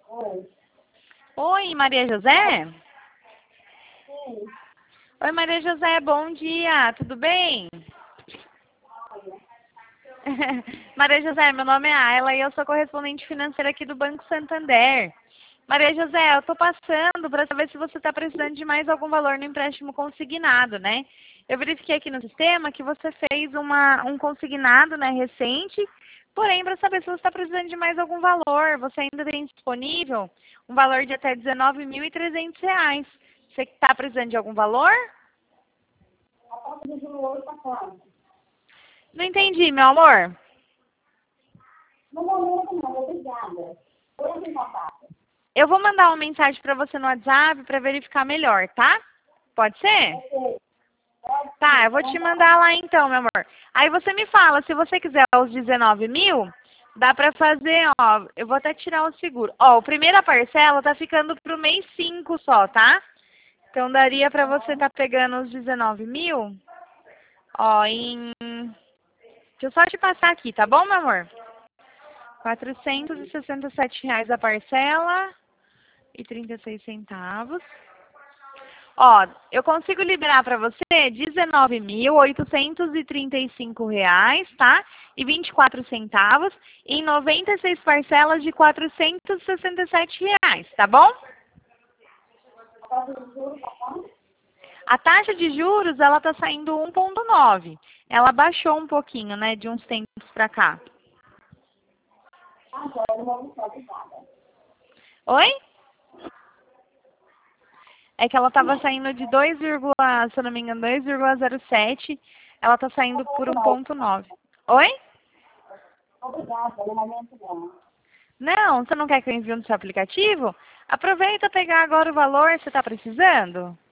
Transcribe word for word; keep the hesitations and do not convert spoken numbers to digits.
Oi. Oi, Maria José? Sim. Oi, Maria José, bom dia, tudo bem? Maria José, meu nome é Ayla e eu sou correspondente financeira aqui do Banco Santander. Maria José, eu estou passando para saber se você está precisando de mais algum valor no empréstimo consignado, né? Eu verifiquei aqui no sistema que você fez uma, um consignado, né, recente, porém, para saber se você está precisando de mais algum valor, você ainda tem disponível um valor de até dezenove mil e trezentos reais. Você está precisando de algum valor? A taxa de juros hoje está quanto? Não entendi, meu amor. No momento não, obrigada. Hoje em contato. Eu vou mandar uma mensagem para você no WhatsApp para verificar melhor, tá? Pode ser? Ok. Pode Tá, sim, eu vou então te tá. mandar lá então, meu amor. Aí você me fala, se você quiser os dezenove mil, dá pra fazer, ó, eu vou até tirar o seguro. Ó, a primeira parcela tá ficando pro mês cinco só, tá? Então daria pra você tá pegando os dezenove mil, ó, em... Deixa eu só te passar aqui, tá bom, meu amor? quatrocentos e sessenta e sete reais a parcela e trinta e seis centavos. Ó, eu consigo liberar para você dezenove mil oitocentos e trinta e cinco reais, tá? E vinte e quatro centavos em noventa e seis parcelas de quatrocentos e sessenta e sete reais, tá bom? A taxa de juros está quanto? A taxa de juros, ela tá saindo um vírgula nove. Ela baixou um pouquinho, né, de uns tempos para cá. Ah, já é uma opção, obrigada. Oi? É que ela tava saindo de dois, se eu não me engano, dois vírgula zero sete. Ela tá saindo por um vírgula nove. Oi? Obrigada, no momento não. Não, você não quer que eu envie no seu aplicativo? Aproveita pegar agora o valor, você está precisando?